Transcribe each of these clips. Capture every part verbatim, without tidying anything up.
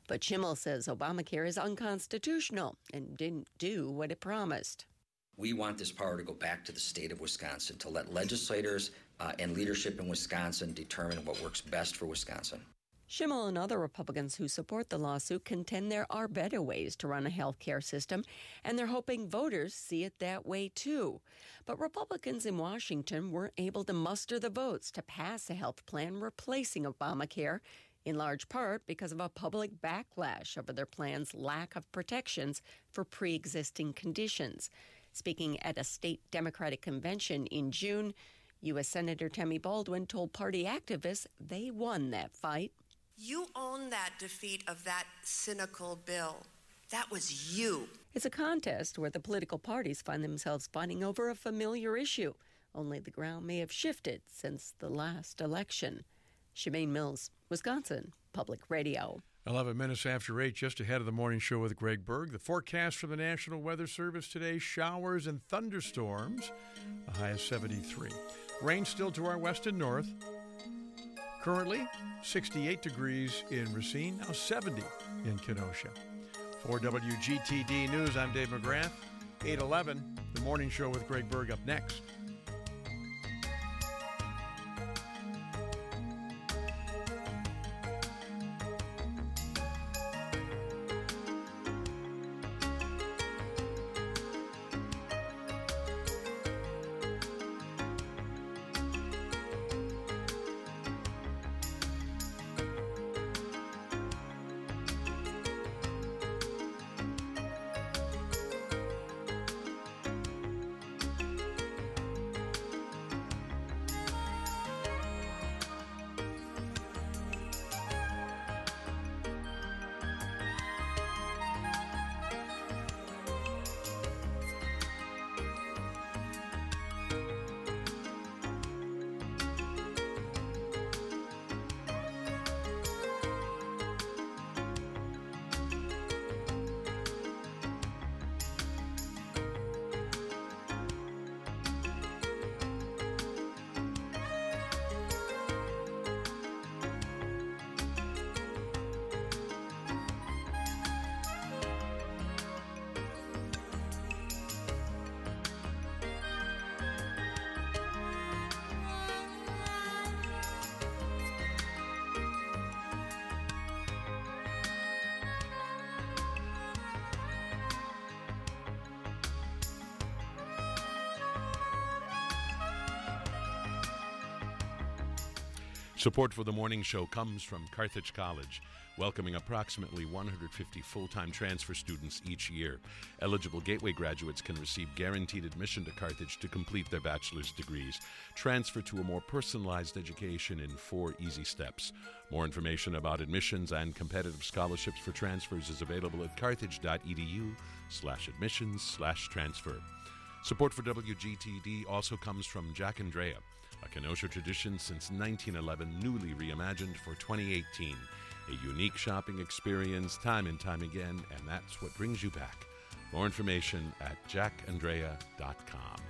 But Schimmel says Obamacare is unconstitutional and didn't do what it promised. We want this power to go back to the state of Wisconsin, to let legislators uh, and leadership in Wisconsin determine what works best for Wisconsin. Schimmel and other Republicans who support the lawsuit contend there are better ways to run a health care system, and they're hoping voters see it that way too. But Republicans in Washington weren't able to muster the votes to pass a health plan replacing Obamacare, in large part because of a public backlash over their plan's lack of protections for pre-existing conditions. Speaking at a state Democratic convention in June, U S Senator Tammy Baldwin told party activists they won that fight. You own that defeat of that cynical bill. That was you. It's a contest where the political parties find themselves fighting over a familiar issue, only the ground may have shifted since the last election. Shemaine Mills, Wisconsin Public Radio. eleven minutes after eight, just ahead of the morning show with Greg Berg. The forecast from the National Weather Service today, showers and thunderstorms, a high of seventy-three. Rain still to our west and north. Currently, sixty-eight degrees in Racine, now seventy in Kenosha. For W G T D News, I'm Dave McGrath. eight eleven, the morning show with Greg Berg up next. Support for the morning show comes from Carthage College, welcoming approximately one hundred fifty full-time transfer students each year. Eligible Gateway graduates can receive guaranteed admission to Carthage to complete their bachelor's degrees. Transfer to a more personalized education in four easy steps. More information about admissions and competitive scholarships for transfers is available at carthage.edu slash admissions slash transfer. Support for W G T D also comes from Jack Andrea, a Kenosha tradition since nineteen eleven, newly reimagined for twenty eighteen. A unique shopping experience time and time again, and that's what brings you back. More information at jack andrea dot com.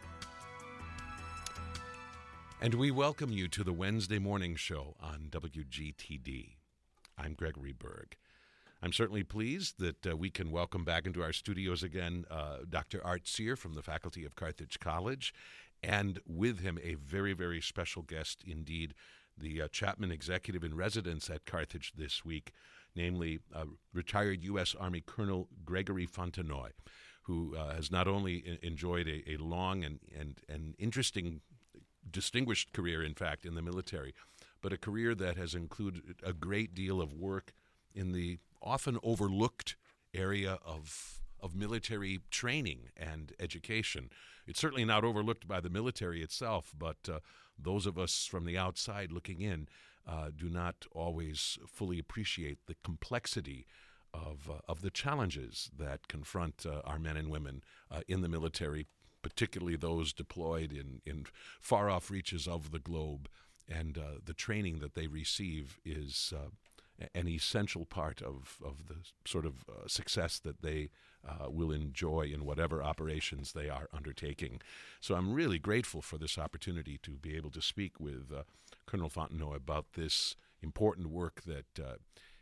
And we welcome you to the Wednesday morning show on W G T D. I'm Gregory Berg. I'm certainly pleased that uh, we can welcome back into our studios again uh, Doctor Art Sear from the faculty of Carthage College, and with him a very, very special guest indeed, the uh, Chapman Executive in Residence at Carthage this week, namely uh, retired U S Army Colonel Gregory Fontenoy, who uh, has not only I- enjoyed a, a long and, and, and interesting, distinguished career, in fact, in the military, but a career that has included a great deal of work in the often overlooked area of of military training and education. It's certainly not overlooked by the military itself, but uh, those of us from the outside looking in uh, do not always fully appreciate the complexity of uh, of the challenges that confront uh, our men and women uh, in the military, particularly those deployed in, in far-off reaches of the globe. And uh, the training that they receive is uh, an essential part of, of the sort of uh, success that they uh, will enjoy in whatever operations they are undertaking. So I'm really grateful for this opportunity to be able to speak with uh, Colonel Fontenoy about this important work that uh,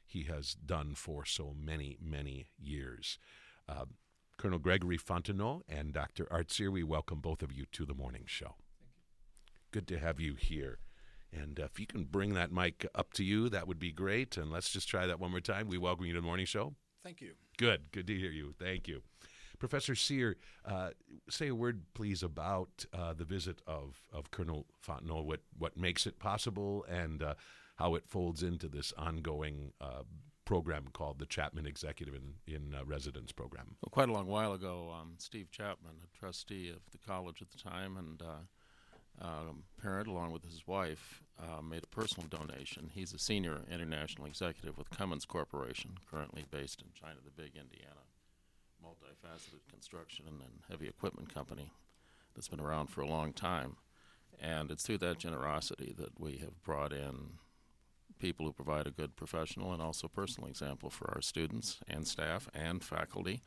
he has done for so many, many years. Uh, Colonel Gregory Fontenot and Doctor Art Cyr, we welcome both of you to the morning show. Good to have you here. And uh, if you can bring that mic up to you, that would be great. And let's just try that one more time. We welcome you to the morning show. Thank you. Good. Good to hear you. Thank you. Professor Cyr, uh, say a word, please, about uh, the visit of, of Colonel Fontenot, what, what makes it possible, and uh, how it folds into this ongoing uh, program called the Chapman Executive in, in uh, Residence Program. Well, quite a long while ago, um, Steve Chapman, a trustee of the college at the time, and uh, um, parent, along with his wife, uh, made a personal donation. He's a senior international executive with Cummins Corporation, currently based in China, the big Indiana multifaceted construction and heavy equipment company that's been around for a long time. And it's through that generosity that we have brought in people who provide a good professional and also personal example for our students and staff and faculty.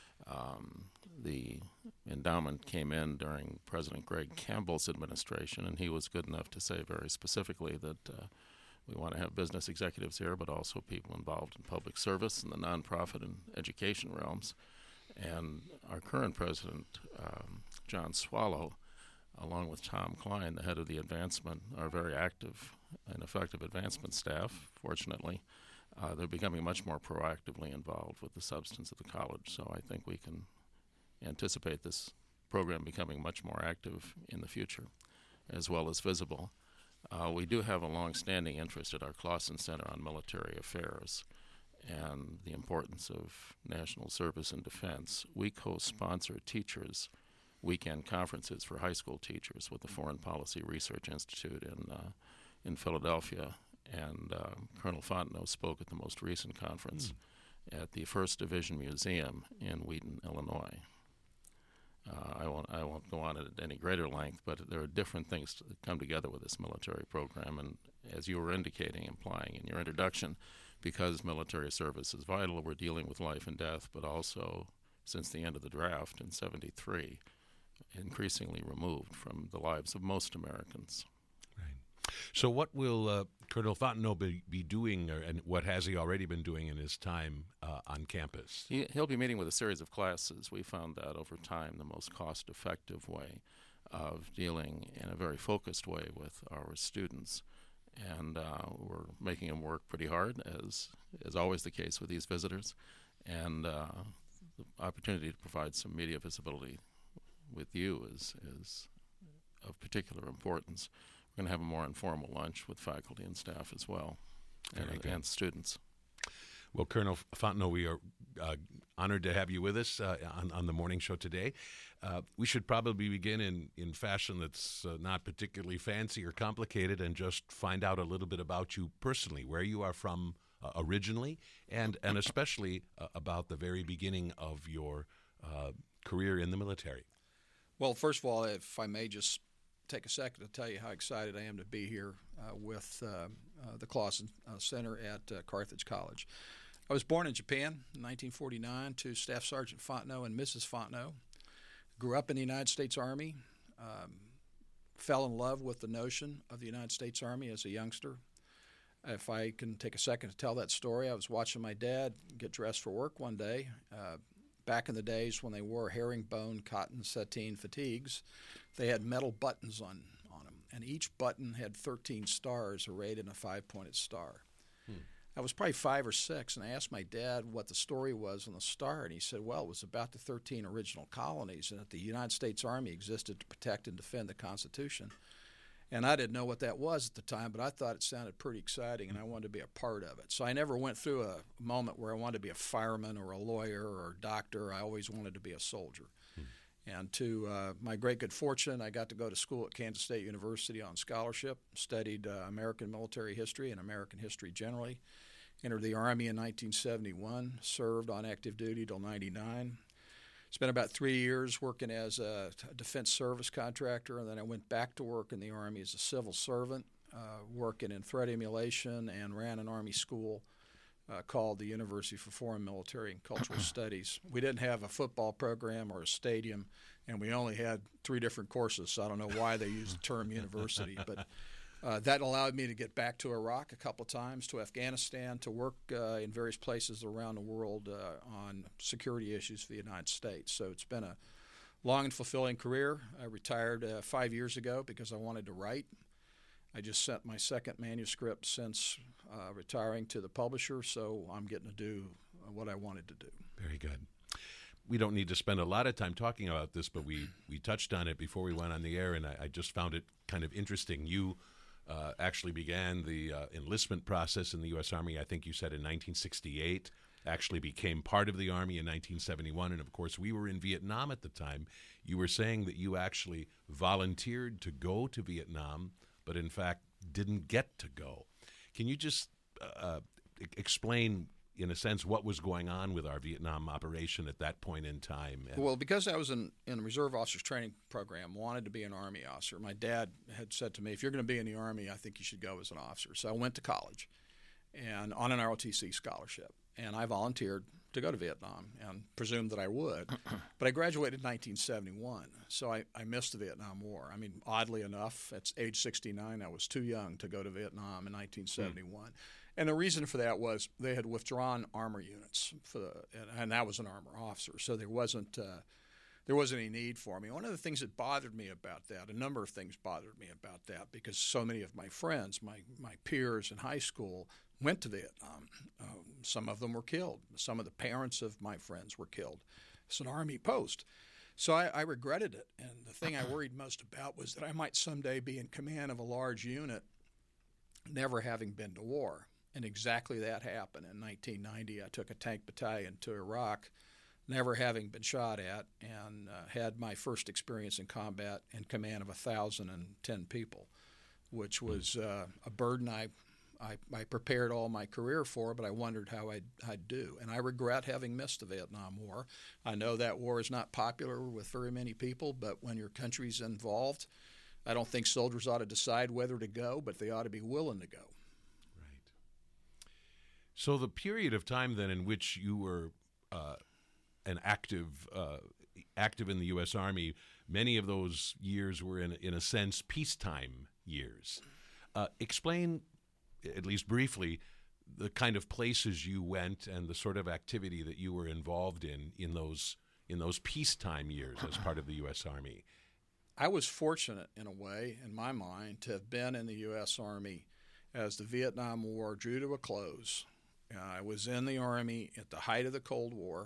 Um, the endowment came in during President Greg Campbell's administration, and he was good enough to say very specifically that uh, we want to have business executives here, but also people involved in public service and the nonprofit and education realms. And our current president, um, John Swallow, along with Tom Klein, the head of the advancement, are very active and effective advancement staff, fortunately. Uh, they're becoming much more proactively involved with the substance of the college, so I think we can anticipate this program becoming much more active in the future, as well as visible. Uh, we do have a long-standing interest at our Clausen Center on military affairs and the importance of national service and defense. We co-sponsor teachers' weekend conferences for high school teachers with the Foreign Policy Research Institute in uh, in Philadelphia, and uh, Colonel Fontenot spoke at the most recent conference mm. at the First Division Museum in Wheaton, Illinois. Uh, I won't I won't go on at any greater length, but there are different things that come together with this military program, and as you were indicating, implying in your introduction, because military service is vital, we're dealing with life and death, but also, since the end of the draft in seventy-three, increasingly removed from the lives of most Americans. Right. So what will uh, Colonel Fontenot be, be doing, or, and what has he already been doing in his time uh, on campus? He, he'll be meeting with a series of classes. We found that over time the most cost-effective way of dealing in a very focused way with our students. And uh, we're making him work pretty hard, as is always the case with these visitors. And uh, the opportunity to provide some media visibility with you is, is of particular importance. We're going to have a more informal lunch with faculty and staff as well, and, and students. Well, Colonel Fontenot, we are uh, honored to have you with us uh, on, on the morning show today. Uh, we should probably begin in, in fashion that's uh, not particularly fancy or complicated, and just find out a little bit about you personally, where you are from uh, originally, and, and especially uh, about the very beginning of your uh, career in the military. Well, first of all, if I may just take a second to tell you how excited I am to be here uh, with uh, uh, the Clausen uh, Center at uh, Carthage College. I was born in Japan in nineteen forty-nine to Staff Sergeant Fontenot and Missus Fontenot. Grew up in the United States Army, um, fell in love with the notion of the United States Army as a youngster. If I can take a second to tell that story, I was watching my dad get dressed for work one day. Uh, back in the days when they wore herringbone cotton sateen fatigues, they had metal buttons on, on them, and each button had thirteen stars arrayed in a five-pointed star. Hmm. I was probably five or six, and I asked my dad what the story was on the star, and he said, well, it was about the thirteen original colonies, and that the United States Army existed to protect and defend the Constitution. And I didn't know what that was at the time, but I thought it sounded pretty exciting, and I wanted to be a part of it. So I never went through a moment where I wanted to be a fireman or a lawyer or a doctor. I always wanted to be a soldier. Hmm. And to uh, my great good fortune, I got to go to school at Kansas State University on scholarship, studied uh, American military history and American history generally, entered the Army in nineteen seventy-one, served on active duty till ninety-nine. Spent about three years working as a defense service contractor, and then I went back to work in the Army as a civil servant, uh, working in threat emulation, and ran an Army school uh, called the University for Foreign Military and Cultural Studies. We didn't have a football program or a stadium, and we only had three different courses, so I don't know why they used the term university, but Uh, that allowed me to get back to Iraq a couple of times, to Afghanistan, to work uh, in various places around the world uh, on security issues for the United States. So it's been a long and fulfilling career. I retired uh, five years ago because I wanted to write. I just sent my second manuscript since uh, retiring to the publisher, so I'm getting to do what I wanted to do. Very good. We don't need to spend a lot of time talking about this, but we, we touched on it before we went on the air, and I, I just found it kind of interesting. You uh, actually began the uh, enlistment process in the U S Army, I think you said in nineteen sixty-eight, actually became part of the Army in nineteen seventy-one, and of course we were in Vietnam at the time. You were saying that you actually volunteered to go to Vietnam, but in fact didn't get to go. Can you just uh, explain, in a sense, what was going on with our Vietnam operation at that point in time? Well, because I was in, in the Reserve Officers Training Program, wanted to be an Army officer. My dad had said to me, if you're going to be in the Army, I think you should go as an officer. So I went to college and on an R O T C scholarship, and I volunteered to go to Vietnam and presumed that I would. But I graduated in nineteen seventy-one, so I, I missed the Vietnam War. I mean, oddly enough, at age sixty-nine, I was too young to go to Vietnam in nineteen seventy-one. Mm. And the reason for that was they had withdrawn armor units, for the, and, and I was an armor officer, so there wasn't uh, there wasn't any need for me. One of the things that bothered me about that, a number of things bothered me about that, because so many of my friends, my, my peers in high school, went to Vietnam. Um, some of them were killed. Some of the parents of my friends were killed. It's an Army post. So I, I regretted it, and the thing I worried most about was that I might someday be in command of a large unit, never having been to war. And exactly that happened. In nineteen ninety, I took a tank battalion to Iraq, never having been shot at, and uh, had my first experience in combat in command of one thousand ten people, which was uh, a burden I, I I prepared all my career for, but I wondered how I'd, I'd do. And I regret having missed the Vietnam War. I know that war is not popular with very many people, but when your country's involved, I don't think soldiers ought to decide whether to go, but they ought to be willing to go. So the period of time then in which you were uh, an active, uh, active in the U S Army, many of those years were in, in a sense, peacetime years. Uh, explain, at least briefly, the kind of places you went and the sort of activity that you were involved in in those in those peacetime years as part of the U S Army. I was fortunate in a way, in my mind, to have been in the U S Army as the Vietnam War drew to a close. Uh, I was in the Army at the height of the Cold War,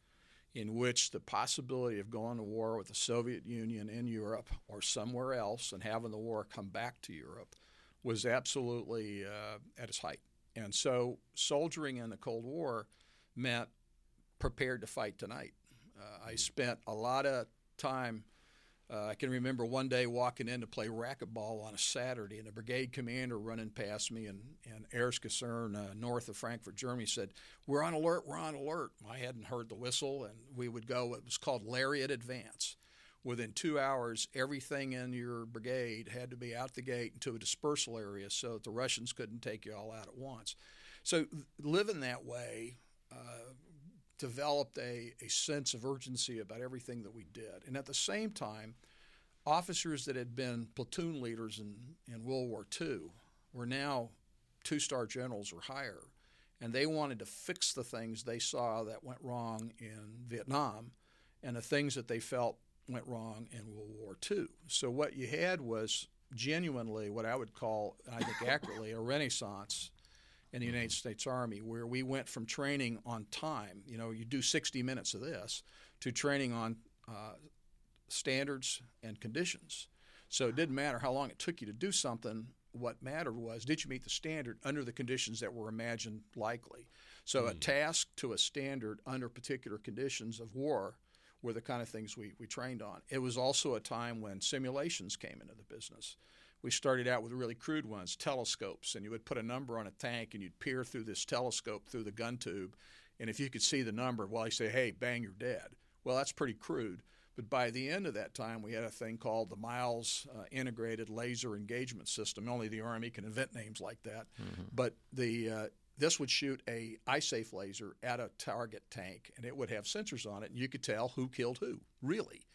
in which the possibility of going to war with the Soviet Union in Europe or somewhere else and having the war come back to Europe was absolutely uh, at its height. And so soldiering in the Cold War meant prepared to fight tonight. Uh, I spent a lot of time. Uh, I can remember one day walking in to play racquetball on a Saturday, and a brigade commander running past me in, in Erzkasern, uh, north of Frankfurt, Germany, said, "We're on alert, we're on alert." I hadn't heard the whistle, and we would go, it was called Lariat Advance. Within two hours, everything in your brigade had to be out the gate into a dispersal area so that the Russians couldn't take you all out at once. So living that way uh, developed a, a sense of urgency about everything that we did. And at the same time, officers that had been platoon leaders in, in World War Two were now two-star generals or higher, and they wanted to fix the things they saw that went wrong in Vietnam and the things that they felt went wrong in World War Two. So what you had was genuinely what I would call, I think accurately, a renaissance in the United States Army, where we went from training on time, you know, you do sixty minutes of this, to training on uh, standards and conditions. So it didn't matter how long it took you to do something. What mattered was, did you meet the standard under the conditions that were imagined likely? So mm. a task to a standard under particular conditions of war were the kind of things we, we trained on. It was also a time when simulations came into the business. We started out with really crude ones, telescopes, and you would put a number on a tank and you'd peer through this telescope through the gun tube, and if you could see the number, well, you say, hey, bang, you're dead. Well, that's pretty crude. But by the end of that time, we had a thing called the Miles uh, Integrated Laser Engagement System. Only the Army can invent names like that. Mm-hmm. But the uh, this would shoot a eye-safe laser at a target tank, and it would have sensors on it, and you could tell who killed who, really.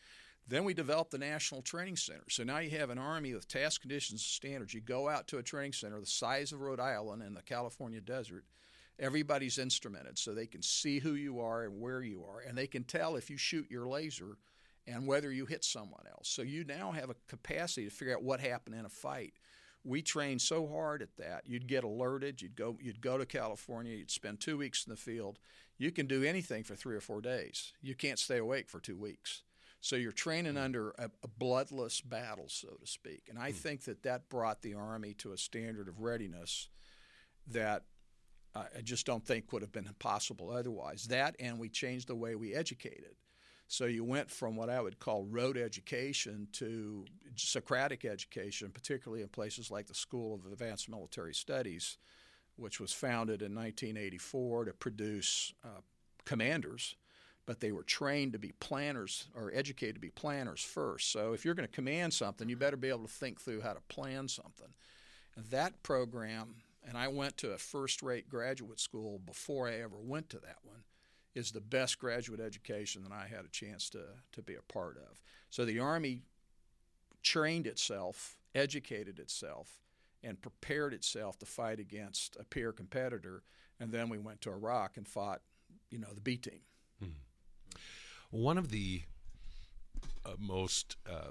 Then we developed the National Training Center. So now you have an Army with task conditions and standards. You go out to a training center the size of Rhode Island in the California desert. Everybody's instrumented so they can see who you are and where you are, and they can tell if you shoot your laser and whether you hit someone else. So you now have a capacity to figure out what happened in a fight. We trained so hard at that. You'd get alerted. You'd go, you'd go to California. You'd spend two weeks in the field. You can do anything for three or four days. You can't stay awake for two weeks. So you're training under a, a bloodless battle, so to speak. And I mm. think that that brought the Army to a standard of readiness that I just don't think would have been possible otherwise. That, and we changed the way we educated. So you went from what I would call rote education to Socratic education, particularly in places like the School of Advanced Military Studies, which was founded in nineteen eighty-four to produce uh, commanders, but they were trained to be planners or educated to be planners first. So if you're going to command something, you better be able to think through how to plan something. And that program, and I went to a first-rate graduate school before I ever went to that one, is the best graduate education that I had a chance to, to be a part of. So the Army trained itself, educated itself, and prepared itself to fight against a peer competitor, and then we went to Iraq and fought, you know, the B team. Hmm. One of the uh, most uh,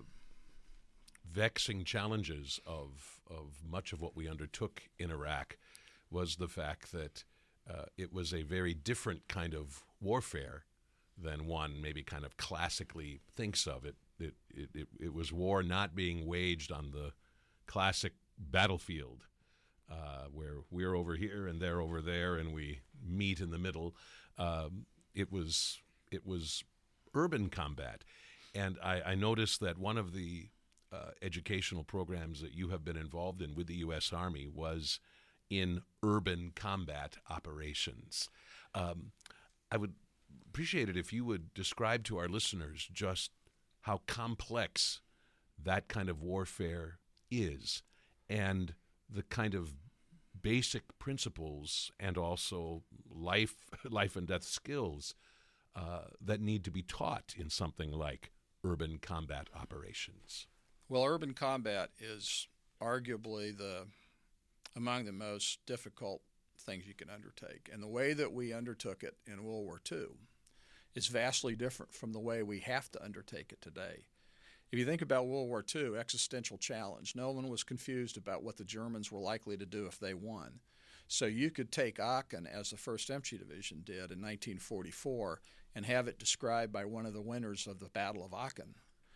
vexing challenges of of much of what we undertook in Iraq was the fact that uh, it was a very different kind of warfare than one maybe kind of classically thinks of it. It, it, it, it was war not being waged on the classic battlefield uh, where we're over here and they're over there and we meet in the middle. Um, it was it was urban combat. And I, I noticed that one of the uh, educational programs that you have been involved in with the U S Army was in urban combat operations. Um, I would appreciate it if you would describe to our listeners just how complex that kind of warfare is and the kind of basic principles and also life life and death skills uh, that need to be taught in something like urban combat operations. Well, urban combat is arguably the among the most difficult things you can undertake. And the way that we undertook it in World War Two is vastly different from the way we have to undertake it today. If you think about World War Two, existential challenge, no one was confused about what the Germans were likely to do if they won. So you could take Aachen, as the first Infantry Division did in nineteen forty-four, and have it described by one of the winners of the Battle of Aachen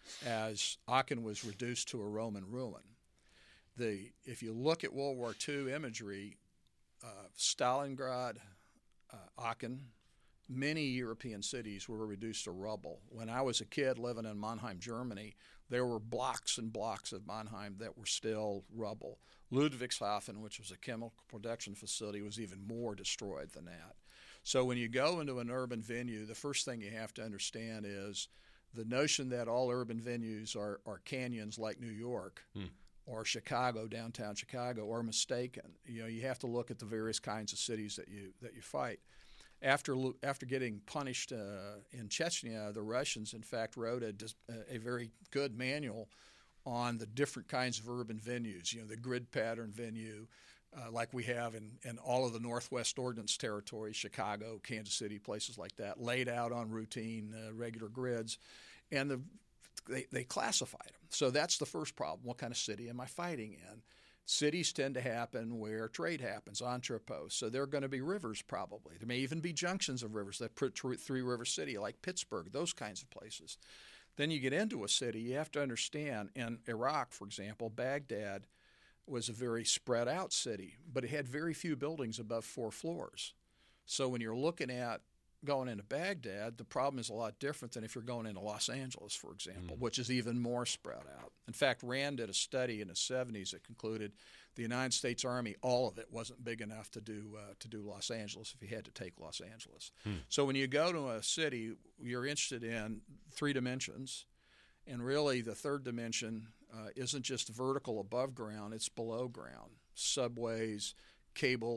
as Aachen was reduced to a Roman ruin. The, if you look at World War Two imagery, uh, Stalingrad, uh, Aachen, many European cities were reduced to rubble. When I was a kid living in Mannheim, Germany, there were blocks and blocks of Mannheim that were still rubble. Ludwigshafen, which was a chemical production facility, was even more destroyed than that. So when you go into an urban venue, the first thing you have to understand is the notion that all urban venues are, are canyons like New York hmm. or Chicago, downtown Chicago, are mistaken. You know, you have to look at the various kinds of cities that you that you fight. After after getting punished uh, in Chechnya, the Russians, in fact, wrote a, a very good manual on the different kinds of urban venues, you know, the grid pattern venue, uh, like we have in, in all of the Northwest Ordnance Territory, Chicago, Kansas City, places like that, laid out on routine, uh, regular grids. And the, they, they classified them. So that's the first problem. What kind of city am I fighting in? Cities tend to happen where trade happens, entrepôts. So there are going to be rivers probably. There may even be junctions of rivers, that three-river city like Pittsburgh, those kinds of places. Then you get into a city, you have to understand, in Iraq, for example, Baghdad was a very spread out city, but it had very few buildings above four floors. So when you're looking at going into Baghdad, the problem is a lot different than if you're going into Los Angeles, for example, mm. which is even more spread out. In fact, Rand did a study in the seventies that concluded the United States Army, all of it wasn't big enough to do uh, to do Los Angeles if you had to take Los Angeles. Mm. So when you go to a city, you're interested in three dimensions, and really the third dimension uh, isn't just vertical above ground, it's below ground. Subways, cable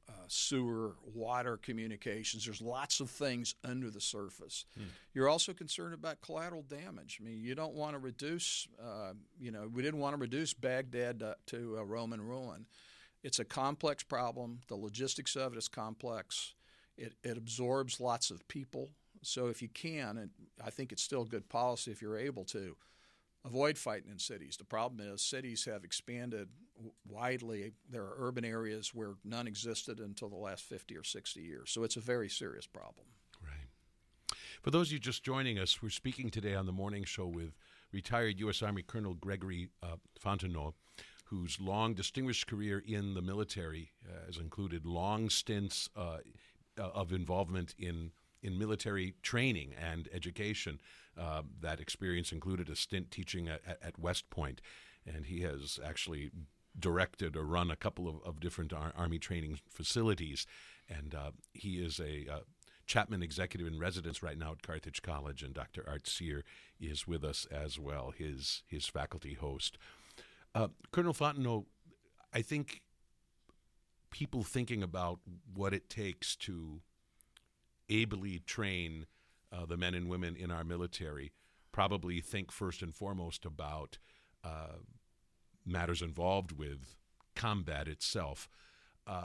uh, sewer, water communications. There's lots of things under the surface. Hmm. You're also concerned about collateral damage. I mean, you don't want to reduce, uh, you know, we didn't want to reduce Baghdad to, to a Roman ruin. It's a complex problem. The logistics of it is complex. It, it absorbs lots of people. So if you can, and I think it's still good policy if you're able to, avoid fighting in cities. The problem is cities have expanded widely. There are urban areas where none existed until the last fifty or sixty years. So it's a very serious problem. Right. For those of you just joining us, we're speaking today on the morning show with retired U S Army Colonel Gregory uh, Fontenot, whose long distinguished career in the military uh, has included long stints uh, of involvement in in military training and education. Uh, that experience included a stint teaching at, at West Point, and he has actually directed or run a couple of, of different ar- Army training facilities, and uh, he is a uh, Chapman Executive in Residence right now at Carthage College, and Doctor Art Cyr is with us as well, his, his faculty host. Uh, Colonel Fontenot, I think people thinking about what it takes to ably train uh, the men and women in our military probably think first and foremost about uh, matters involved with combat itself. Uh,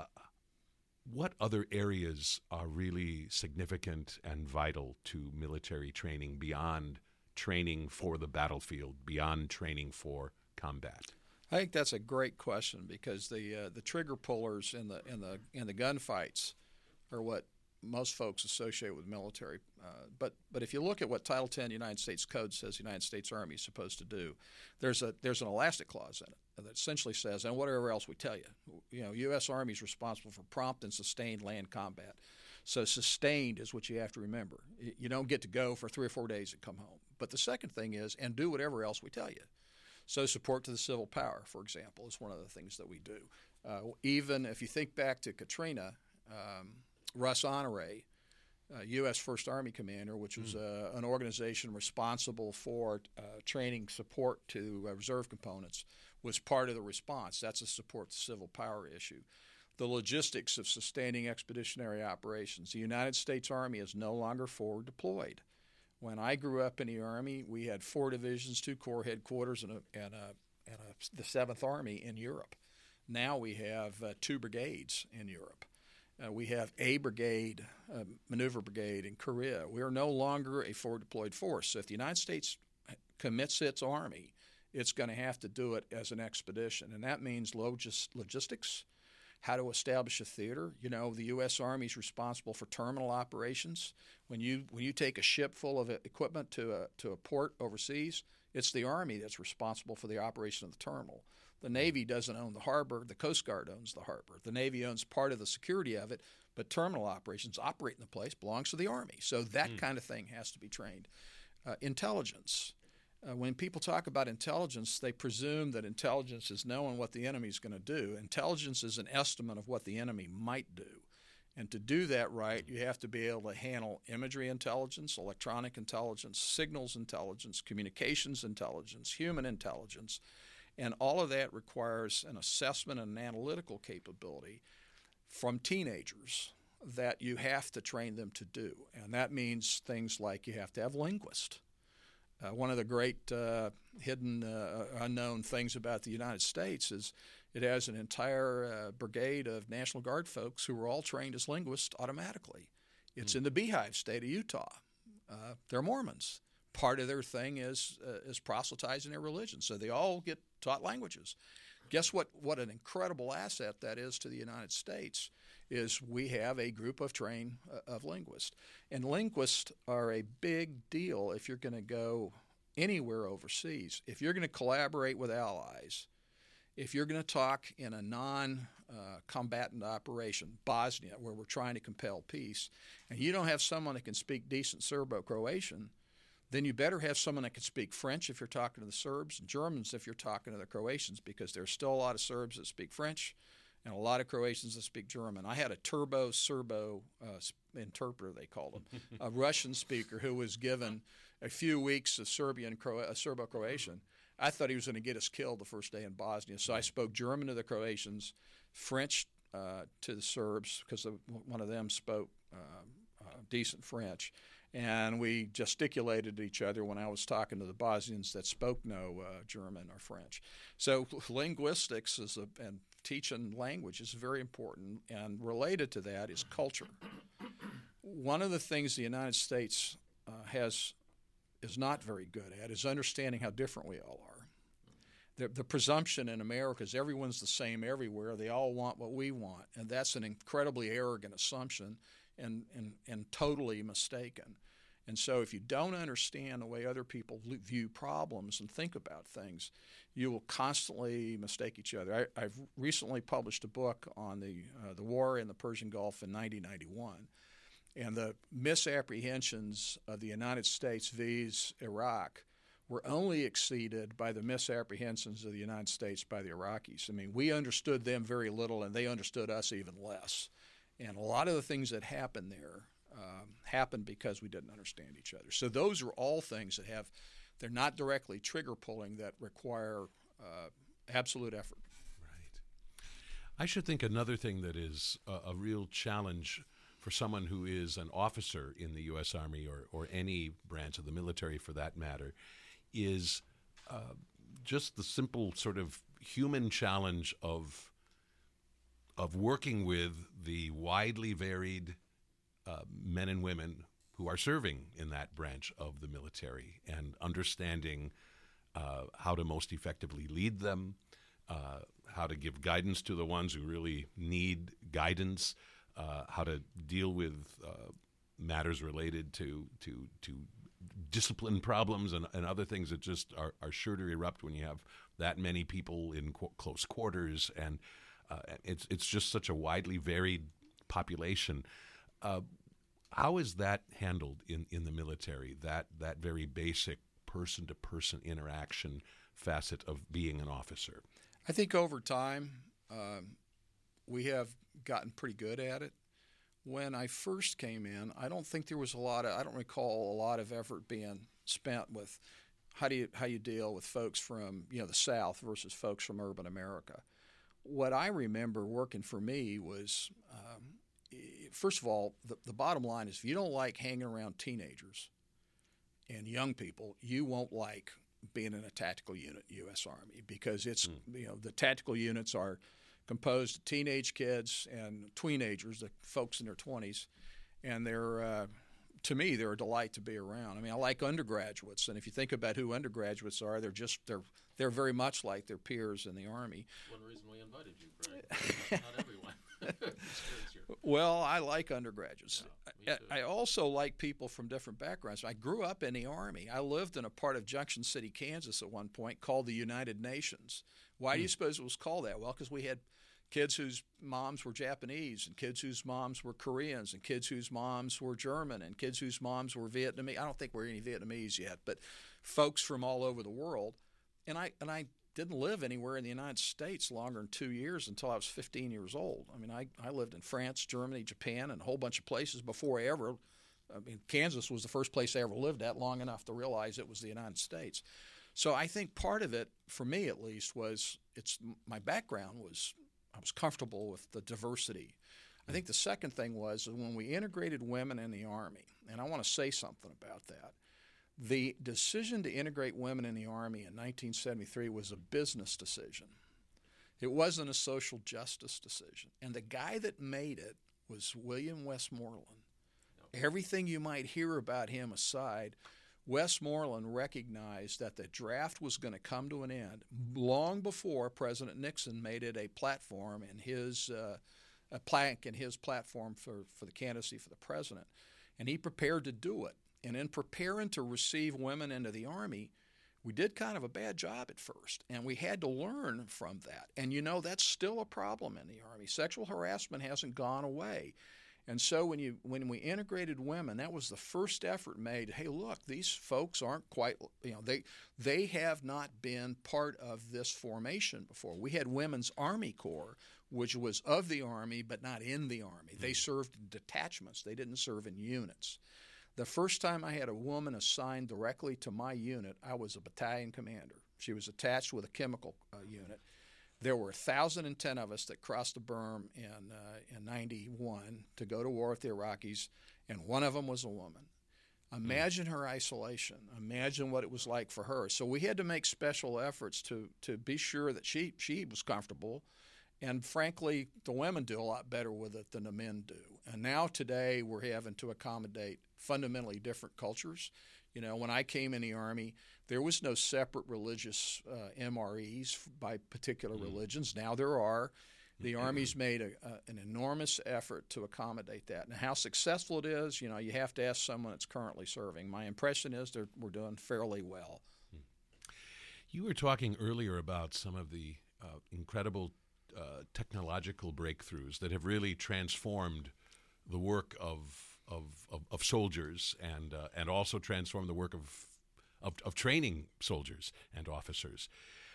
what other areas are really significant and vital to military training beyond training for the battlefield, beyond training for combat? I think that's a great question, because the uh, the trigger pullers in the in the in the gunfights are what most folks associate with military. Uh, but but if you look at what Title ten United States Code says the United States Army is supposed to do, there's a there's an elastic clause in it that essentially says, and whatever else we tell you, you know, U S Army is responsible for prompt and sustained land combat. So sustained is what you have to remember. You don't get to go for three or four days and come home. But the second thing is, and do whatever else we tell you. So support to the civil power, for example, is one of the things that we do. Uh, even if you think back to Katrina, um, Russ Honore, uh, U S First Army Commander, which was uh, an organization responsible for uh, training support to uh, reserve components, was part of the response. That's a support to civil power issue. The logistics of sustaining expeditionary operations. The United States Army is no longer forward deployed. When I grew up in the Army, we had four divisions, two corps headquarters, and, a, and, a, and a, the Seventh Army in Europe. Now we have uh, two brigades in Europe. Uh, we have a brigade, uh, maneuver brigade in Korea. We are no longer a forward deployed force. So if the United States commits its Army, it's going to have to do it as an expedition. And that means logis- logistics, how to establish a theater. You know, the U S Army is responsible for terminal operations. When you when you take a ship full of equipment to a to a port overseas, it's the Army that's responsible for the operation of the terminal. The Navy doesn't own the harbor. The Coast Guard owns the harbor. The Navy owns part of the security of it, but terminal operations, operating the place, belongs to the Army. So that mm. kind of thing has to be trained. Uh, intelligence. Uh, when people talk about intelligence, they presume that intelligence is knowing what the enemy is going to do. Intelligence is an estimate of what the enemy might do. And to do that right, you have to be able to handle imagery intelligence, electronic intelligence, signals intelligence, communications intelligence, human intelligence. And all of that requires an assessment and an analytical capability from teenagers that you have to train them to do. And that means things like you have to have linguists. Uh, one of the great uh, hidden, uh, unknown things about the United States is it has an entire uh, brigade of National Guard folks who are all trained as linguists automatically. It's mm. in the Beehive State of Utah. Uh, they're Mormons. Part of their thing is uh, is proselytizing their religion, so they all get taught languages. Guess what? What an incredible asset that is to the United States is we have a group of trained uh, of linguists, and linguists are a big deal if you're going to go anywhere overseas. If you're going to collaborate with allies, if you're going to talk in a non-combatant uh, operation, Bosnia, where we're trying to compel peace, and you don't have someone that can speak decent Serbo-Croatian, then you better have someone that can speak French if you're talking to the Serbs, and Germans if you're talking to the Croatians, because there's still a lot of Serbs that speak French and a lot of Croatians that speak German. I had a turbo Serbo uh, interpreter, they called him, a Russian speaker who was given a few weeks of Serbian, uh, Serbo-Croatian. I thought he was going to get us killed the first day in Bosnia, so I spoke German to the Croatians, French uh, to the Serbs because one of them spoke uh, uh, decent French. And we gesticulated at each other when I was talking to the Bosnians that spoke no uh, German or French. So linguistics is a, and teaching language is very important, and related to that is culture. One of the things the United States uh, has is not very good at is understanding how different we all are. The, the presumption in America is everyone's the same everywhere. They all want what we want, and that's an incredibly arrogant assumption and, and, and totally mistaken. And so if you don't understand the way other people view problems and think about things, you will constantly mistake each other. I, I've recently published a book on the, uh, the war in the Persian Gulf in nineteen ninety-one. And the misapprehensions of the United States vis Iraq were only exceeded by the misapprehensions of the United States by the Iraqis. I mean, we understood them very little, and they understood us even less. And a lot of the things that happened there um, happened because we didn't understand each other. So those are all things that have – they're not directly trigger pulling, that require uh, absolute effort. Right. I should think another thing that is a, a real challenge – for someone who is an officer in the U S Army or, or any branch of the military for that matter, is uh, just the simple sort of human challenge of of working with the widely varied uh, men and women who are serving in that branch of the military, and understanding uh, how to most effectively lead them, uh, how to give guidance to the ones who really need guidance, Uh, how to deal with uh, matters related to to to discipline problems and, and other things that just are, are sure to erupt when you have that many people in qu- close quarters, and uh, it's it's just such a widely varied population. Uh, how is that handled in, in the military? That that very basic person to person interaction facet of being an officer. I think over time um, we have gotten pretty good at it. When I first came in, I don't think there was a lot of, I don't recall a lot of effort being spent with how do you how you deal with folks from, you know, the South versus folks from urban America. What I remember working for me was, um, first of all, the, the bottom line is if you don't like hanging around teenagers and young people, you won't like being in a tactical unit, U S Army, because it's, mm. you know, the tactical units are composed of teenage kids and tweenagers, the folks in their twenties, and they're, uh, to me, they're a delight to be around. I mean, I like undergraduates, and if you think about who undergraduates are, they're just they're they're very much like their peers in the Army. One reason we invited you, Greg. Not everyone. Well, I like undergraduates. Yeah, I, I also like people from different backgrounds. I grew up in the Army. I lived in a part of Junction City, Kansas at one point called the United Nations. Why do you suppose it was called that? Well, because we had kids whose moms were Japanese, and kids whose moms were Koreans, and kids whose moms were German, and kids whose moms were Vietnamese. I don't think we're any Vietnamese yet, but folks from all over the world. And I and I didn't live anywhere in the United States longer than two years until I was fifteen years old. I mean, I, I lived in France, Germany, Japan, and a whole bunch of places before I ever – I mean, Kansas was the first place I ever lived at long enough to realize it was the United States. So I think part of it, for me at least, was it's my background was – I was comfortable with the diversity. I think the second thing was when we integrated women in the Army, and I want to say something about that. The decision to integrate women in the Army in nineteen seventy-three was a business decision. It wasn't a social justice decision. And the guy that made it was William Westmoreland. Yep. Everything you might hear about him aside, Westmoreland recognized that the draft was going to come to an end long before President Nixon made it a platform in his uh, a plank in his platform for, for the candidacy for the president. And he prepared to do it. And in preparing to receive women into the Army, we did kind of a bad job at first, and we had to learn from that. And, you know, that's still a problem in the Army. Sexual harassment hasn't gone away. And so when you when we integrated women, that was the first effort made. Hey, look, these folks aren't quite, you know, they they have not been part of this formation before. We had Women's Army Corps, which was of the Army but not in the Army. Mm-hmm. They served in detachments. They didn't serve in units. The first time I had a woman assigned directly to my unit, I was a battalion commander. She was attached with a chemical uh, unit. There were one thousand ten of us that crossed the berm in uh, in ninety-one to go to war with the Iraqis, and one of them was a woman. Imagine mm. her isolation. Imagine what it was like for her. So we had to make special efforts to to be sure that she she was comfortable. And frankly, the women do a lot better with it than the men do. And now today we're having to accommodate fundamentally different cultures. You know, when I came in the Army, there was no separate religious uh, M R Es by particular mm. religions. Now there are. The mm-hmm. Army's made a, a, an enormous effort to accommodate that. And how successful it is, you know, you have to ask someone that's currently serving. My impression is that we're doing fairly well. You were talking earlier about some of the uh, incredible uh, technological breakthroughs that have really transformed the work of of, of, of soldiers and uh, and also transformed the work of, of of training soldiers and officers.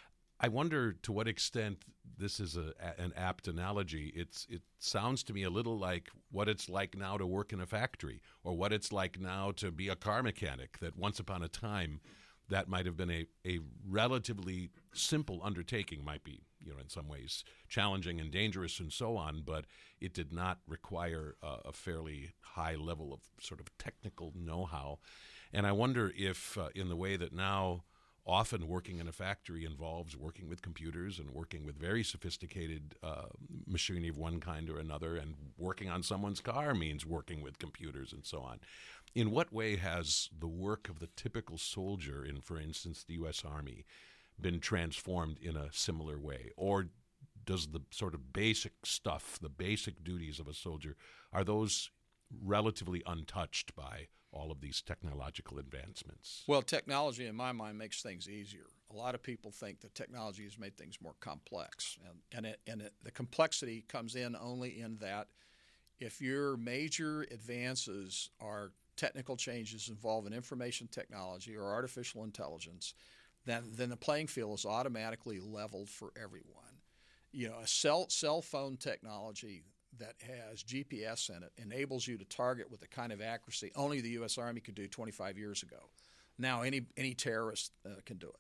I wonder to what extent this is a, an apt analogy. It's it sounds to me a little like what it's like now to work in a factory, or what it's like now to be a car mechanic, that once upon a time that might have been a, a relatively simple undertaking, might be, you know, in some ways challenging and dangerous and so on, but it did not require a, a fairly high level of sort of technical know-how. And I wonder if uh, in the way that now often working in a factory involves working with computers and working with very sophisticated uh, machinery of one kind or another, and working on someone's car means working with computers and so on. In what way has the work of the typical soldier in, for instance, the U S Army been transformed in a similar way? Or does the sort of basic stuff, the basic duties of a soldier, are those relatively untouched by all of these technological advancements? Well, technology, in my mind, makes things easier. A lot of people think that technology has made things more complex, and and, it, and it, the complexity comes in only in that if your major advances are technical changes involving information technology or artificial intelligence, then then the playing field is automatically leveled for everyone. You know, a cell cell phone technology that has G P S in it enables you to target with the kind of accuracy only the U S Army could do twenty-five years ago. Now any any terrorist uh, can do it.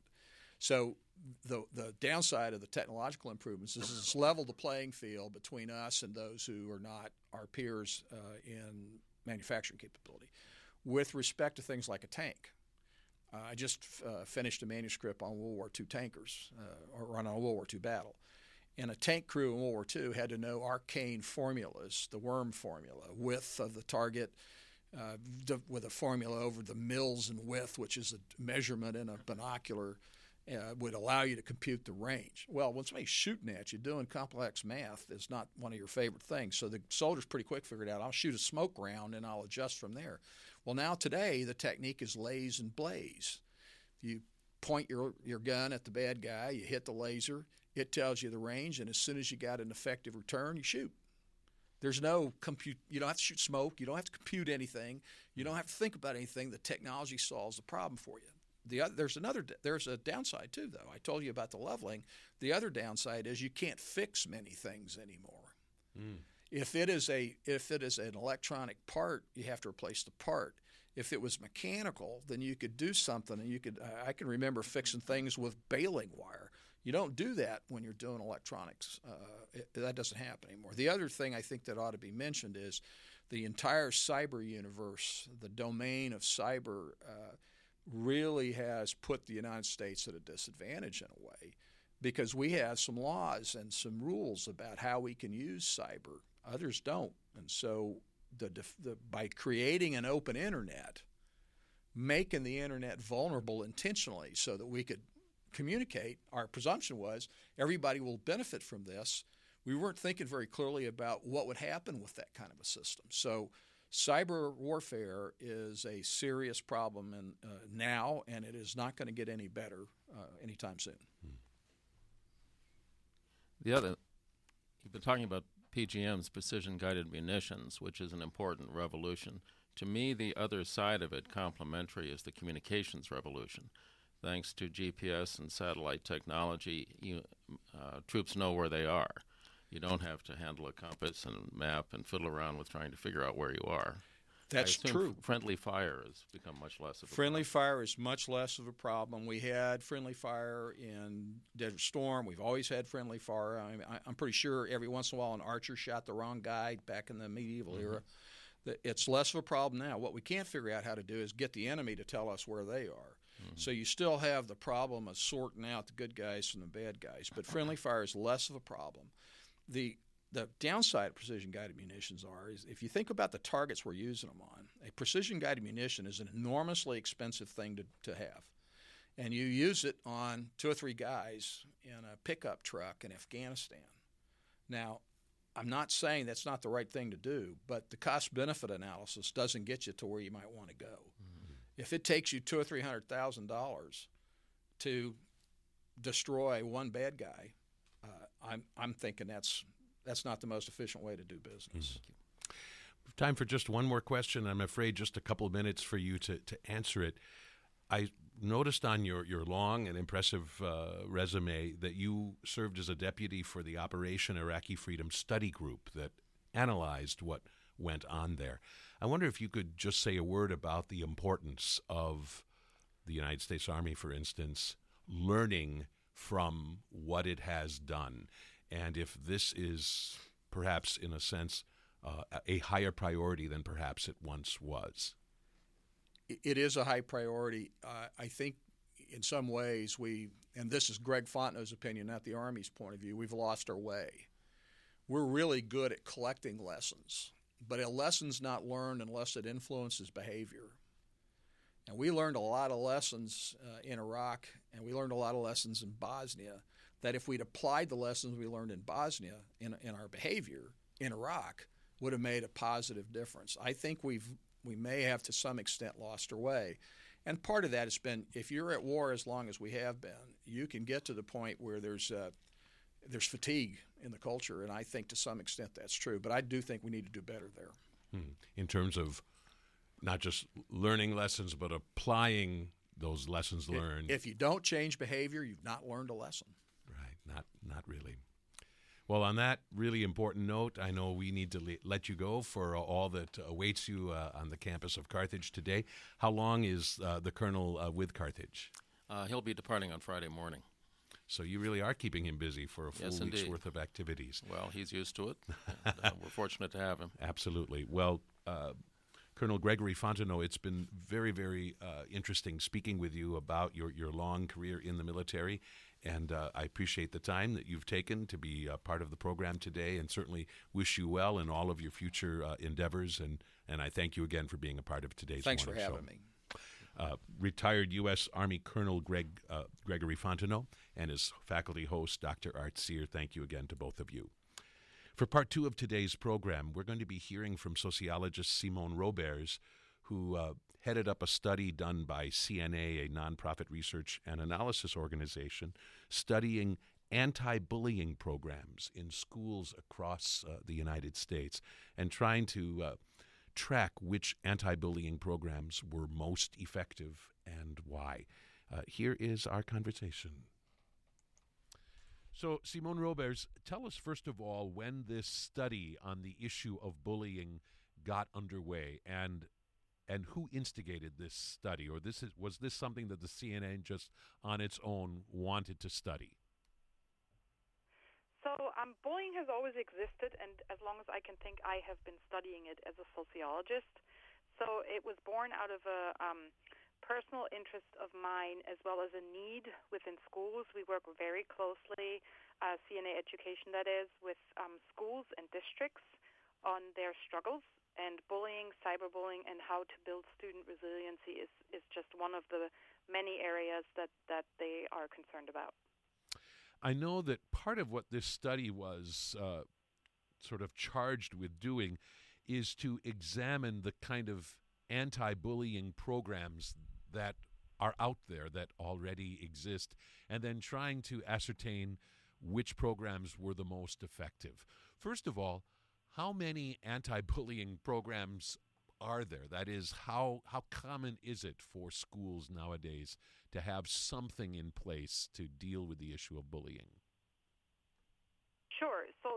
So the the downside of the technological improvements is it's leveled the playing field between us and those who are not our peers uh, in manufacturing capability. With respect to things like a tank, uh, I just uh, finished a manuscript on World War Two tankers, uh, or on a World War Two battle. And a tank crew in World War Two had to know arcane formulas, the worm formula, width of the target, uh, the, with a formula over the mils and width, which is a measurement in a binocular, uh, would allow you to compute the range. Well, when somebody's shooting at you, doing complex math is not one of your favorite things. So the soldiers pretty quick figured out, I'll shoot a smoke round and I'll adjust from there. Well, now today the technique is laze and blaze. You point your, your gun at the bad guy, you hit the laser, it tells you the range, and as soon as you got an effective return, you shoot. There's no compute. You don't have to shoot smoke. You don't have to compute anything. You don't have to think about anything. The technology solves the problem for you. The other, there's another. There's a downside too, though. I told you about the leveling. The other downside is you can't fix many things anymore. Mm. If it is a if it is an electronic part, you have to replace the part. If it was mechanical, then you could do something, and you could. I can remember fixing things with baling wire. You don't do that when you're doing electronics. Uh, it, that doesn't happen anymore. The other thing I think that ought to be mentioned is the entire cyber universe, the domain of cyber, uh, really has put the United States at a disadvantage in a way, because we have some laws and some rules about how we can use cyber. Others don't. And so the, the, by creating an open internet, making the internet vulnerable intentionally so that we could communicate, our presumption was everybody will benefit from this. We weren't thinking very clearly about what would happen with that kind of a system. So cyber warfare is a serious problem in, uh, now, and it is not going to get any better uh, anytime soon. The other, you've been talking about P G Ms, precision-guided munitions, which is an important revolution. To me, the other side of it, complementary, is the communications revolution. Thanks to G P S and satellite technology, you, uh, troops know where they are. You don't have to handle a compass and map and fiddle around with trying to figure out where you are. That's I assume true. f- friendly fire has become much less of a Friendly problem. fire is much less of a problem. We had friendly fire in Desert Storm. We've always had friendly fire. I mean, I, I'm pretty sure every once in a while an archer shot the wrong guy back in the medieval Mm-hmm. era. That It's less of a problem now. What we can't figure out how to do is get the enemy to tell us where they are. Mm-hmm. So you still have the problem of sorting out the good guys from the bad guys. But friendly fire is less of a problem. The The downside of precision-guided munitions are is if you think about the targets we're using them on, a precision-guided munition is an enormously expensive thing to, to have. And you use it on two or three guys in a pickup truck in Afghanistan. Now, I'm not saying that's not the right thing to do, but the cost-benefit analysis doesn't get you to where you might want to go. Mm-hmm. If it takes you two or three hundred thousand dollars to destroy one bad guy, uh, I'm I'm thinking that's that's not the most efficient way to do business. Mm-hmm. Time for just one more question. I'm afraid just a couple of minutes for you to, to answer it. I noticed on your, your long and impressive uh, resume that you served as a deputy for the Operation Iraqi Freedom Study Group that analyzed what went on there. I wonder if you could just say a word about the importance of the United States Army, for instance, learning from what it has done, and if this is perhaps, in a sense, uh, a higher priority than perhaps it once was. It is a high priority. Uh, I think in some ways we, and this is Greg Fontenot's opinion, not the Army's point of view, we've lost our way. We're really good at collecting lessons, but a lesson's not learned unless it influences behavior. And we learned a lot of lessons uh, in Iraq, and we learned a lot of lessons in Bosnia, that if we'd applied the lessons we learned in Bosnia in, in our behavior in Iraq, would have made a positive difference. I think we've we may have to some extent lost our way. And part of that has been, if you're at war as long as we have been, you can get to the point where there's uh, there's fatigue in the culture, and I think to some extent that's true. But I do think we need to do better there. Hmm. In terms of not just learning lessons, but applying those lessons learned. If you don't change behavior, you've not learned a lesson. Right, not not really. Well, on that really important note, I know we need to le- let you go for uh, all that awaits you uh, on the campus of Carthage today. How long is uh, the colonel uh, with Carthage? Uh, he'll be departing on Friday morning. So you really are keeping him busy for a full Yes, week's indeed. worth of activities. Well, he's used to it, and uh, we're fortunate to have him. Absolutely. Well, uh, Colonel Gregory Fontenot, it's been very, very uh, interesting speaking with you about your, your long career in the military, and uh, I appreciate the time that you've taken to be uh, part of the program today, and certainly wish you well in all of your future uh, endeavors, and, and I thank you again for being a part of today's Thanks for morning having show. me. Uh, retired U S. Army Colonel Greg uh, Gregory Fontenot and his faculty host, Doctor Art Sear, thank you again to both of you. For part two of today's program, we're going to be hearing from sociologist Simone Roberts, who uh, headed up a study done by C N A, a nonprofit research and analysis organization, studying anti-bullying programs in schools across uh, the United States and trying to uh, track which anti-bullying programs were most effective and why. Uh, here is our conversation. So, Simone Roberts, tell us first of all when this study on the issue of bullying got underway, and and who instigated this study, or this is, was this something that the C N A just on its own wanted to study? So um, bullying has always existed, and as long as I can think, I have been studying it as a sociologist. So it was born out of a um, personal interest of mine as well as a need within schools. We work very closely, uh, C N A Education that is, with um, schools and districts on their struggles. And bullying, cyberbullying, and how to build student resiliency is, is just one of the many areas that, that they are concerned about. I know that part of what this study was uh, sort of charged with doing is to examine the kind of anti-bullying programs that are out there, that already exist, and then trying to ascertain which programs were the most effective. First of all, how many anti-bullying programs are there? That is, how how common is it for schools nowadays to have something in place to deal with the issue of bullying? Sure. So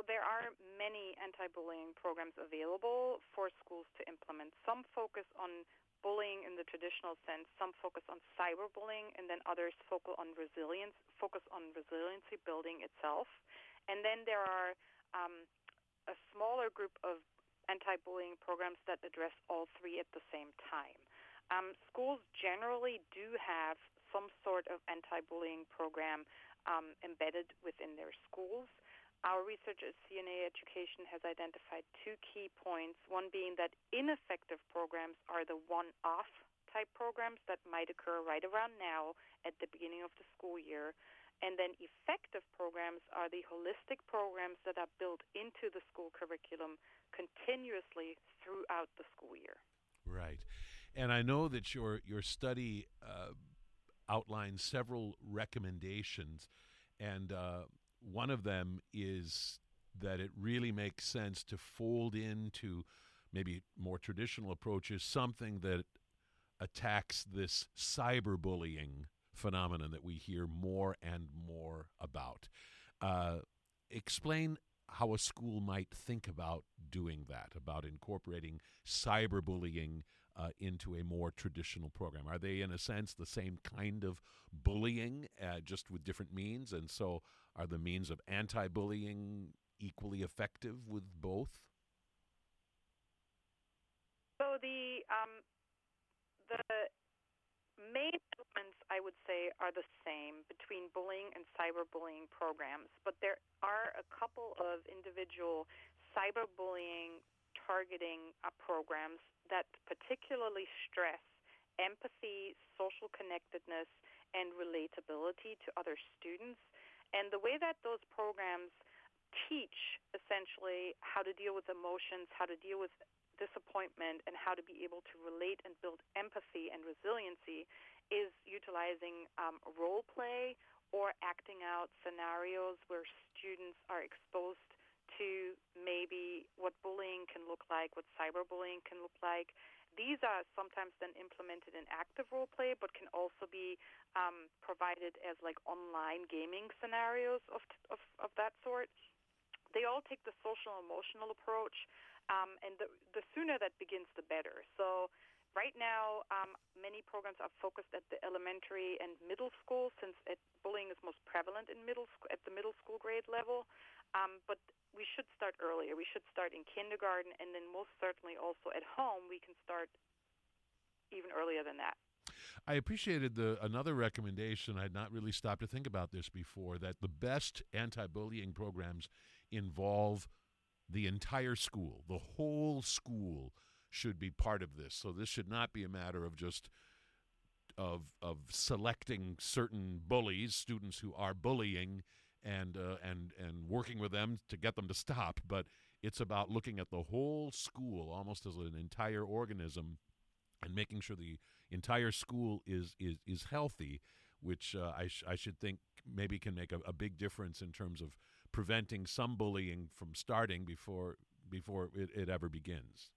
there are many anti-bullying programs available for schools to implement. Some focus on bullying in the traditional sense, some focus on cyberbullying, and then others focus on resilience, focus on resiliency building itself. And then there are um, a smaller group of anti-bullying programs that address all three at the same time. Um, schools generally do have some sort of anti-bullying program um, embedded within their schools. Our research at C N A Education has identified two key points, one being that ineffective programs are the one-off type programs that might occur right around now at the beginning of the school year. And then effective programs are the holistic programs that are built into the school curriculum continuously throughout the school year. Right. And I know that your, your study uh, outlines several recommendations, and uh, one of them is that it really makes sense to fold into maybe more traditional approaches something that attacks this cyberbullying phenomenon that we hear more and more about. Uh, explain how a school might think about doing that, about incorporating cyberbullying uh, into a more traditional program. Are they, in a sense, the same kind of bullying, uh, just with different means? And so are the means of anti-bullying equally effective with both? So the um, the main elements, I would say, are the same between bullying and cyberbullying programs, but there are a couple of individual cyberbullying targeting uh, programs that particularly stress empathy, social connectedness, and relatability to other students. And the way that those programs teach, essentially, how to deal with emotions, how to deal with disappointment, and how to be able to relate and build empathy and resiliency is utilizing um, role play or acting out scenarios where students are exposed to maybe what bullying can look like, what cyberbullying can look like. These are sometimes then implemented in active role play, but can also be um, provided as like online gaming scenarios of, of, of that sort. They all take the social emotional approach, um, and the, the sooner that begins, the better. So right now, um, many programs are focused at the elementary and middle school, since it, bullying is most prevalent in middle sc- at the middle school grade level. Um, but we should start earlier. We should start in kindergarten, and then most certainly also at home we can start even earlier than that. I appreciated the another recommendation. I'd not really stopped to think about this before, that the best anti-bullying programs involve the entire school. The whole school should be part of this. So this should not be a matter of just of of selecting certain bullies, students who are bullying, and uh, and and working with them to get them to stop. But it's about looking at the whole school almost as an entire organism, and making sure the entire school is is is healthy, which uh, I sh- I should think maybe can make a, a big difference in terms of preventing some bullying from starting before before it, it ever begins.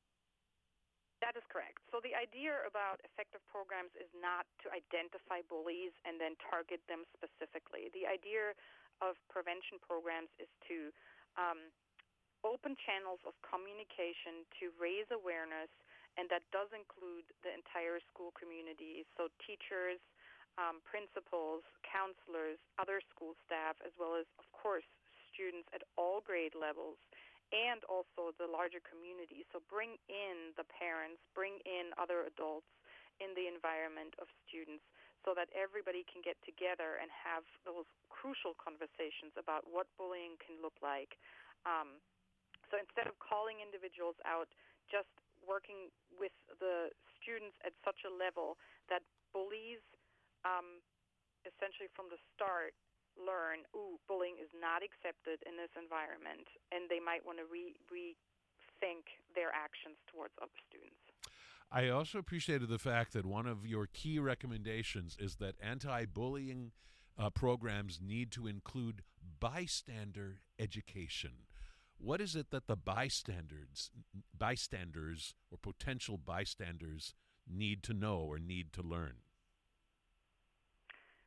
That is correct. So the idea about effective programs is not to identify bullies and then target them specifically. The idea of prevention programs is to um, open channels of communication to raise awareness, and that does include the entire school community, so teachers, um, principals, counselors, other school staff, as well as, of course, students at all grade levels, and also the larger community. So bring in the parents, bring in other adults in the environment of students, so that everybody can get together and have those crucial conversations about what bullying can look like. Um, so instead of calling individuals out, just working with the students at such a level that bullies um, essentially from the start learn, ooh, bullying is not accepted in this environment, and they might want to re- rethink their actions towards other students. I also appreciated the fact that one of your key recommendations is that anti-bullying uh, programs need to include bystander education. What is it that the bystanders, bystanders or potential bystanders need to know or need to learn? So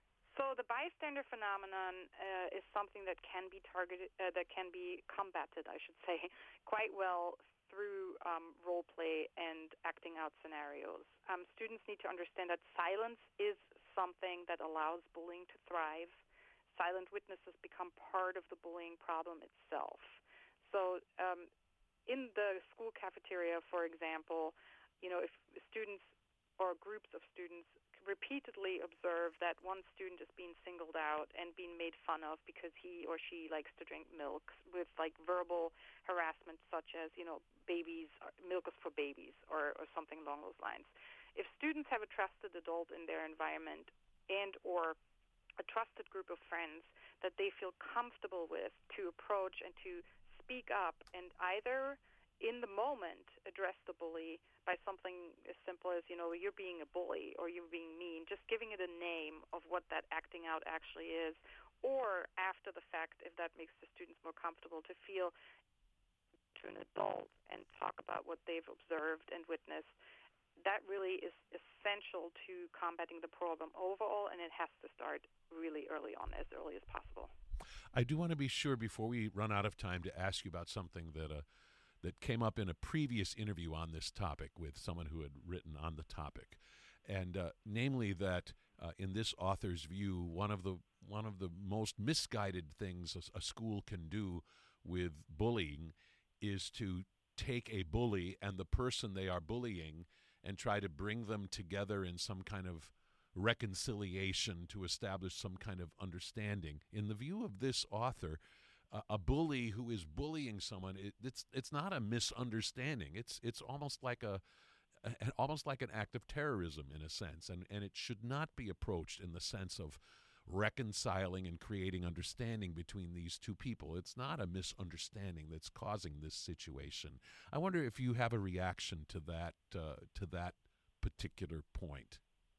So the bystander phenomenon uh, is something that can be targeted, uh, that can be combated, I should say, quite well through um, role play and acting out scenarios. Um, students need to understand that silence is something that allows bullying to thrive. Silent witnesses become part of the bullying problem itself. So um, in the school cafeteria, for example, you know, if students or groups of students repeatedly observe that one student is being singled out and being made fun of because he or she likes to drink milk with like verbal harassment such as, you know, babies, milk is for babies or, or something along those lines. If students have a trusted adult in their environment and or a trusted group of friends that they feel comfortable with to approach and to speak up and either in the moment address the bully by something as simple as, you know, you're being a bully or you're being mean, just giving it a name of what that acting out actually is, or after the fact, if that makes the students more comfortable, to feel to an adult and talk about what they've observed and witnessed. That really is essential to combating the problem overall, and it has to start really early on, as early as possible. I do want to be sure before we run out of time to ask you about something that uh, that came up in a previous interview on this topic with someone who had written on the topic, and uh, namely that uh, in this author's view, one of the one of the most misguided things a, a school can do with bullying is to take a bully and the person they are bullying and try to bring them together in some kind of reconciliation to establish some kind of understanding. In the view of this author, uh, a bully who is bullying someone, it, it's it's not a misunderstanding. It's it's almost like a, a almost like an act of terrorism in a sense, and and it should not be approached in the sense of reconciling and creating understanding between these two people. It's not a misunderstanding that's causing this situation. I wonder if you have a reaction to that uh, to that particular point.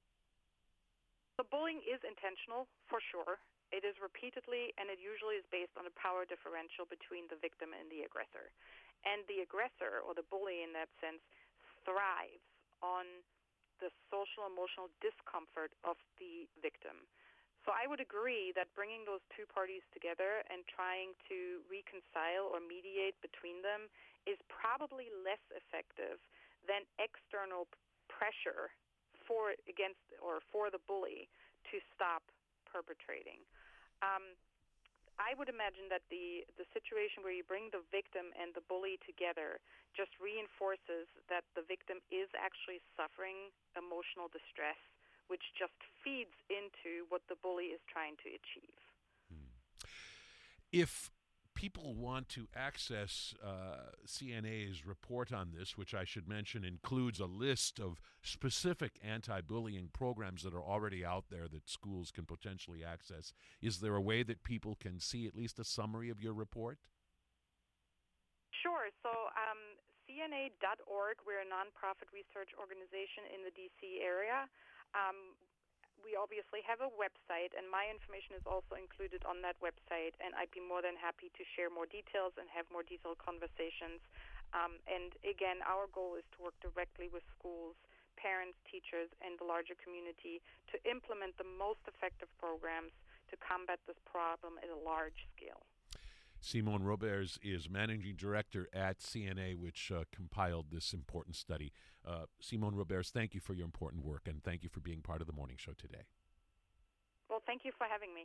The bullying is intentional, for sure. It is repeatedly, and it usually is based on a power differential between the victim and the aggressor. And the aggressor, or the bully in that sense, thrives on the social emotional discomfort of the victim. So I would agree that bringing those two parties together and trying to reconcile or mediate between them is probably less effective than external pressure for against or for the bully to stop perpetrating. Um, I would imagine that the, the situation where you bring the victim and the bully together just reinforces that the victim is actually suffering emotional distress, which just feeds into what the bully is trying to achieve. Hmm. If people want to access uh, C N A's report on this, which I should mention includes a list of specific anti-bullying programs that are already out there that schools can potentially access, is there a way that people can see at least a summary of your report? Sure. So um, C N A dot org, we're a nonprofit research organization in the D C area. Um, we obviously have a website, and my information is also included on that website, and I'd be more than happy to share more details and have more detailed conversations. Um, and again, our goal is to work directly with schools, parents, teachers, and the larger community to implement the most effective programs to combat this problem at a large scale. Simone Roberts is managing director at C N A, which uh, compiled this important study. Uh, Simone Roberts, thank you for your important work, and thank you for being part of the morning show today. Well, thank you for having me.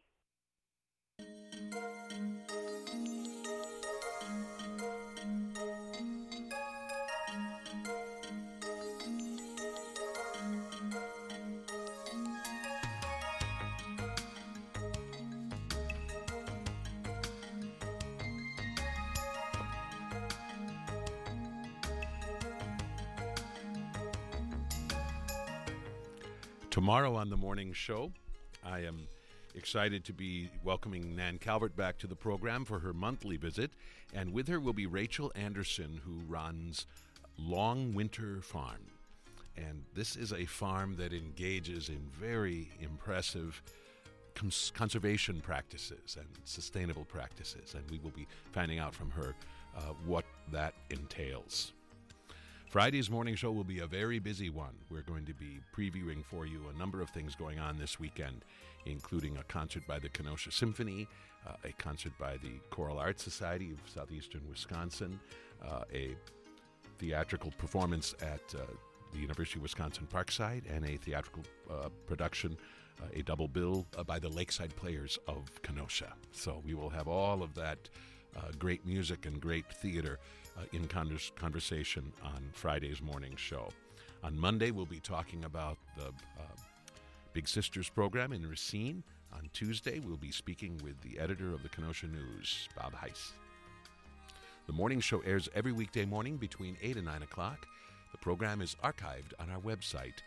Tomorrow on the morning show, I am excited to be welcoming Nan Calvert back to the program for her monthly visit, and with her will be Rachel Anderson, who runs Long Winter Farm. And this is a farm that engages in very impressive cons- conservation practices and sustainable practices, and we will be finding out from her uh, what that entails. Friday's morning show will be a very busy one. We're going to be previewing for you a number of things going on this weekend, including a concert by the Kenosha Symphony, uh, a concert by the Choral Arts Society of Southeastern Wisconsin, uh, a theatrical performance at uh, the University of Wisconsin Parkside, and a theatrical uh, production, uh, a double bill uh, by the Lakeside Players of Kenosha. So we will have all of that uh, great music and great theater uh, in convers- conversation on Friday's morning show. On Monday, we'll be talking about the uh, Big Sisters program in Racine. On Tuesday, we'll be speaking with the editor of the Kenosha News, Bob Heiss. The morning show airs every weekday morning between eight and nine o'clock. The program is archived on our website,